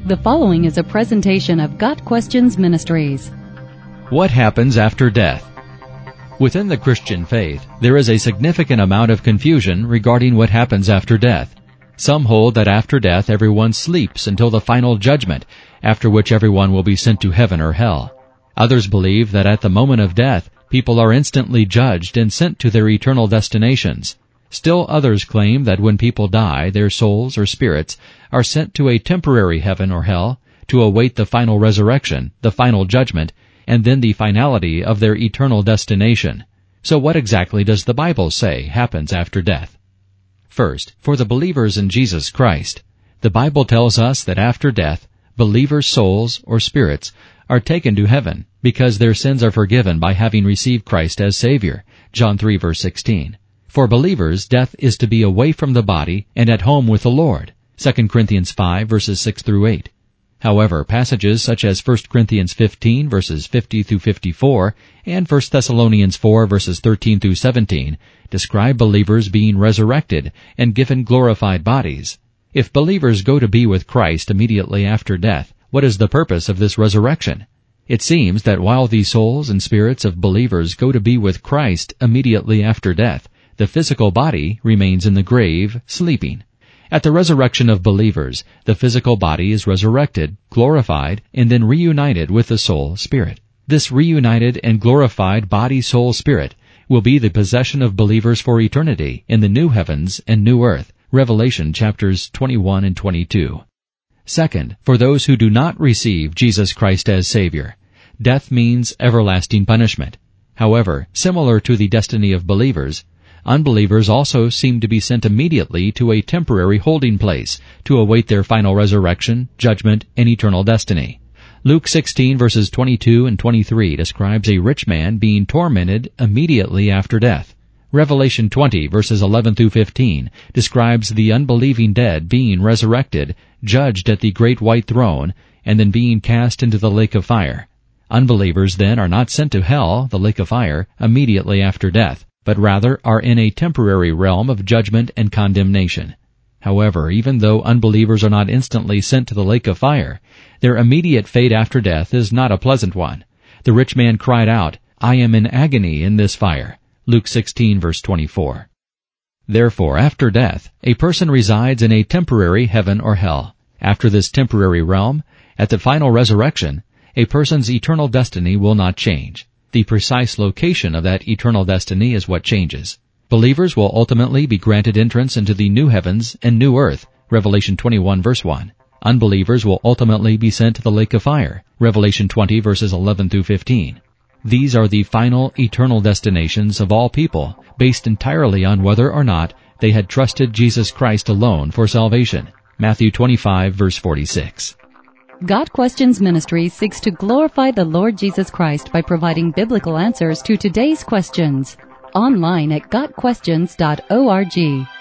The following is a presentation of Got Questions Ministries. What happens after death? Within the Christian faith, there is a significant amount of confusion regarding what happens after death. Some hold that after death everyone sleeps until the final judgment, after which everyone will be sent to heaven or hell. Others believe that at the moment of death, people are instantly judged and sent to their eternal destinations. Still others claim that when people die, their souls or spirits are sent to a temporary heaven or hell to await the final resurrection, the final judgment, and then the finality of their eternal destination. So what exactly does the Bible say happens after death? First, for the believers in Jesus Christ, the Bible tells us that after death, believers' souls or spirits are taken to heaven because their sins are forgiven by having received Christ as Savior. John 3 verse 16. For believers, death is to be away from the body and at home with the Lord. 2 Corinthians 5 verses 6 through 8. However, passages such as 1 Corinthians 15 verses 50 through 54 and 1 Thessalonians 4 verses 13 through 17 describe believers being resurrected and given glorified bodies. If believers go to be with Christ immediately after death, what is the purpose of this resurrection? It seems that while the souls and spirits of believers go to be with Christ immediately after death, the physical body remains in the grave, sleeping. At the resurrection of believers, the physical body is resurrected, glorified, and then reunited with the soul spirit. This reunited and glorified body, soul, spirit will be the possession of believers for eternity in the new heavens and new earth. Revelation chapters 21 and 22. Second, for those who do not receive Jesus Christ as Savior, death means everlasting punishment. However, similar to the destiny of believers, unbelievers also seem to be sent immediately to a temporary holding place to await their final resurrection, judgment, and eternal destiny. Luke 16 verses 22 and 23 describes a rich man being tormented immediately after death. Revelation 20 verses 11 through 15 describes the unbelieving dead being resurrected, judged at the great white throne, and then being cast into the lake of fire. Unbelievers then are not sent to hell, the lake of fire, immediately after death, but rather are in a temporary realm of judgment and condemnation. However, even though unbelievers are not instantly sent to the lake of fire, their immediate fate after death is not a pleasant one. The rich man cried out, "I am in agony in this fire." Luke 16 verse 24. Therefore, after death, a person resides in a temporary heaven or hell. After this temporary realm, at the final resurrection, a person's eternal destiny will not change. The precise location of that eternal destiny is what changes. Believers will ultimately be granted entrance into the new heavens and new earth, Revelation 21 verse 1. Unbelievers will ultimately be sent to the lake of fire, Revelation 20 verses 11 through 15. These are the final eternal destinations of all people, based entirely on whether or not they had trusted Jesus Christ alone for salvation, Matthew 25 verse 46. Got Questions Ministries seeks to glorify the Lord Jesus Christ by providing biblical answers to today's questions. Online at GotQuestions.org.